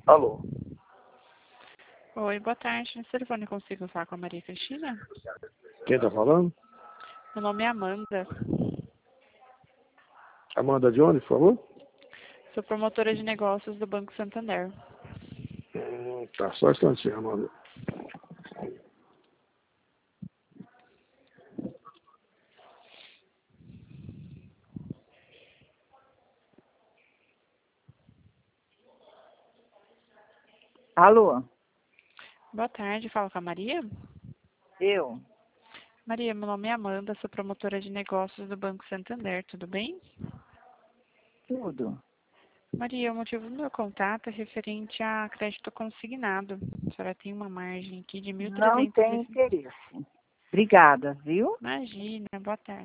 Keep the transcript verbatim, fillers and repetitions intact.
Alô? Oi, boa tarde. Nesse telefone eu consigo falar com a Maria Cristina? Quem tá falando? Meu nome é Amanda. Amanda de onde, por favor? Sou promotora de negócios do Banco Santander. Hum, tá, só um instantinho, Amanda. Alô? Boa tarde, falo com a Maria? Eu? Maria, meu nome é Amanda, sou promotora de negócios do Banco Santander, tudo bem? Tudo. Maria, o motivo do meu contato é referente a crédito consignado. A senhora tem uma margem aqui de mil Não trezentos tem e... interesse. Obrigada, viu? Imagina, boa tarde.